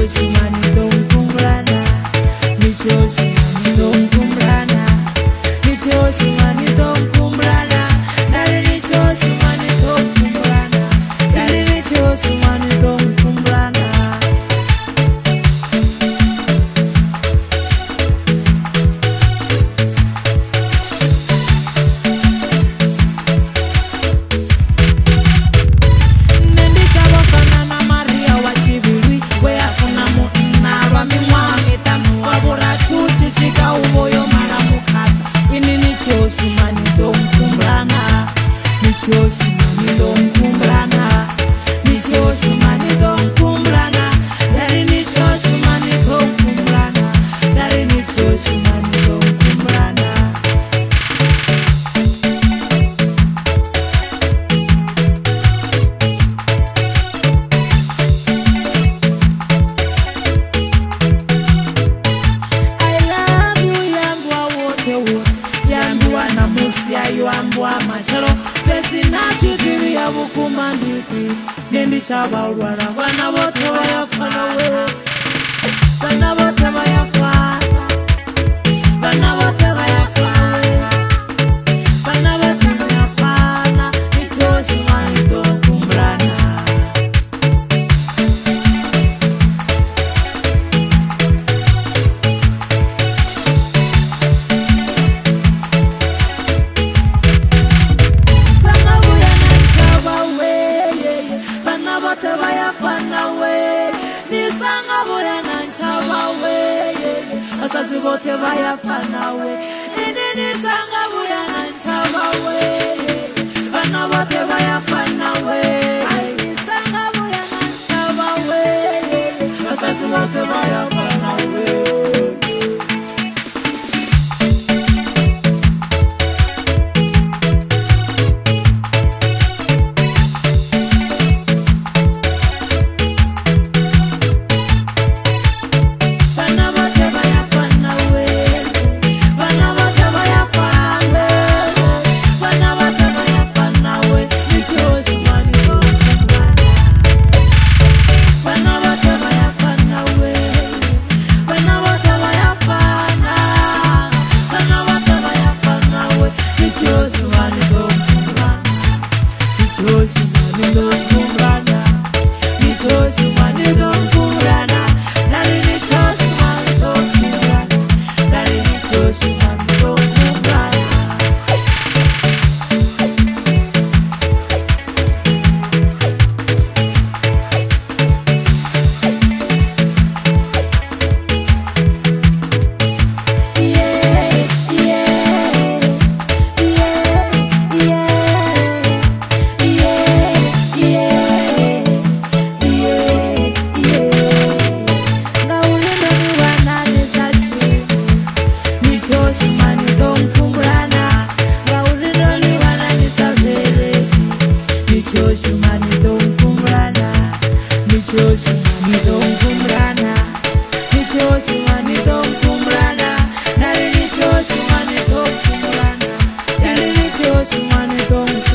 Mishoshi mani don kumrana, mishoshi mani don kumrana, mishoshi mani don kumrana, nari mishoshi mani don kumrana, nari mishoshi mani don kumrana. Mishoshi mani don kumrana, mishoshi mani don kumrana, dari mishoshi mani don kumrana, dari mishoshi mani don kumrana. I love you yambwa wote wote, yambwa na musia yambwa mashalo. Sinachitiri ya bukumandiki nendisha baurwana wana bote bayafana we wana bote bayafana wana bote bayafana wana bote bayafana mishoshi mani don kumrana. Asazi bote bayafana we, inini sanga buya na nchaba we, bana bote bayafana we, ini sanga buya na nchaba we, asazi bote bayafana we. Mishoshi mani don kumrana, mishoshi mani don kumrana, mishoshi mani don kumrana, nari mishoshi mani don kumrana, nari mishoshi mani don kumrana.